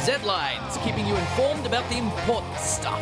Z-Lines, keeping you informed about the important stuff.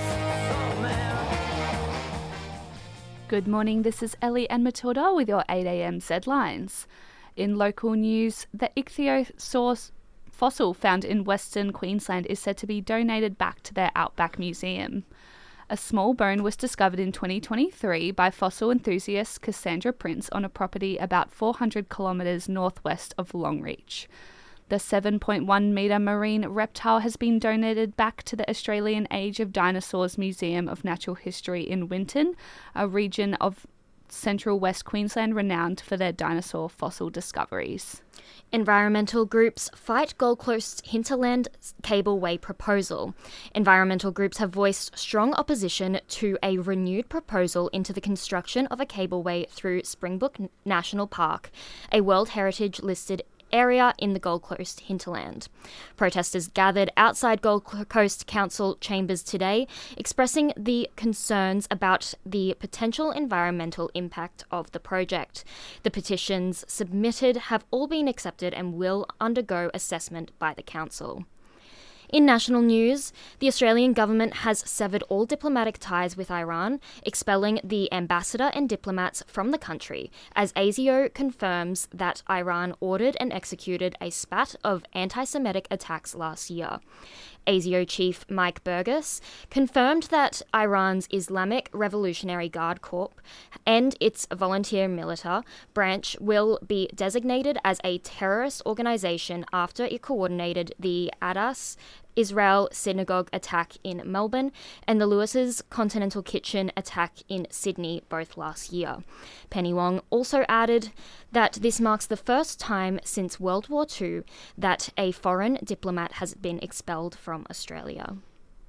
Good morning, this is Ellie and Matilda with your 8am Z-Lines. In local news, the ichthyosaur fossil found in Western Queensland is said to be donated back to their Outback Museum. A small bone was discovered in 2023 by fossil enthusiast Cassandra Prince on a property about 400 kilometres northwest of Longreach. The 7.1 metre marine reptile has been donated back to the Australian Age of Dinosaurs Museum of Natural History in Winton, a region of central West Queensland renowned for their dinosaur fossil discoveries. Environmental groups fight Gold Coast hinterland cableway proposal. Environmental groups have voiced strong opposition to a renewed proposal into the construction of a cableway through Springbrook National Park, a World Heritage listed area in the Gold Coast hinterland. Protesters gathered outside Gold Coast Council chambers today, expressing the concerns about the potential environmental impact of the project. The petitions submitted have all been accepted and will undergo assessment by the council. In national news, the Australian government has severed all diplomatic ties with Iran, expelling the ambassador and diplomats from the country, as ASIO confirms that Iran ordered and executed a spat of anti-Semitic attacks last year. ASIO chief Mike Burgess confirmed that Iran's Islamic Revolutionary Guard Corps and its volunteer militia branch will be designated as a terrorist organization after it coordinated the Adas Israel synagogue attack in Melbourne and the Lewis's Continental Kitchen attack in Sydney both last year. Penny Wong also added that this marks the first time since World War II that a foreign diplomat has been expelled from Australia.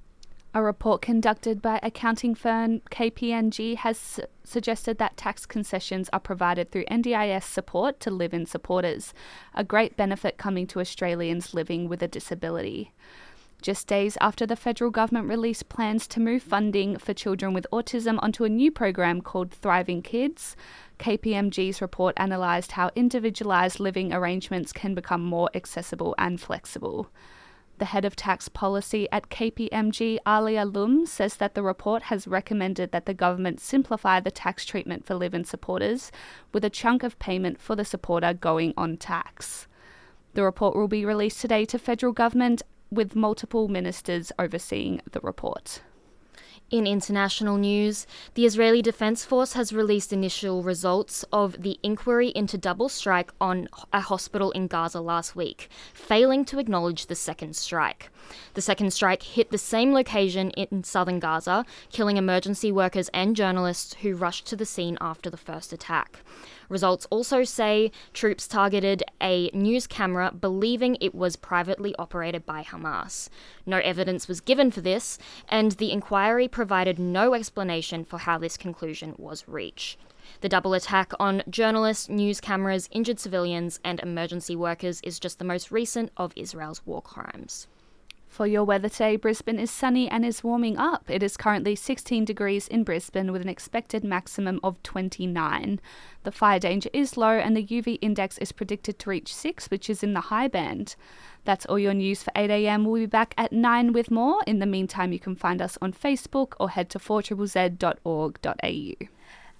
A report conducted by accounting firm KPMG has suggested that tax concessions are provided through NDIS support to live-in supporters, a great benefit coming to Australians living with a disability. Just days after the federal government released plans to move funding for children with autism onto a new program called Thriving Kids, KPMG's report analysed how individualised living arrangements can become more accessible and flexible. The head of tax policy at KPMG, Alia Lum, says that the report has recommended that the government simplify the tax treatment for live-in supporters, with a chunk of payment for the supporter going on tax. The report will be released today to federal government, with multiple ministers overseeing the report. In international news, the Israeli Defense Force has released initial results of the inquiry into double strike on a hospital in Gaza last week, failing to acknowledge the second strike. The second strike hit the same location in southern Gaza, killing emergency workers and journalists who rushed to the scene after the first attack. Results also say troops targeted a news camera believing it was privately operated by Hamas. No evidence was given for this, and the inquiry provided no explanation for how this conclusion was reached. The double attack on journalists, news cameras, injured civilians, and emergency workers is just the most recent of Israel's war crimes. For your weather today, Brisbane is sunny and is warming up. It is currently 16 degrees in Brisbane with an expected maximum of 29. The fire danger is low and the UV index is predicted to reach 6, which is in the high band. That's all your news for 8am. We'll be back at 9 with more. In the meantime, you can find us on Facebook or head to 4ZZZ.org.au.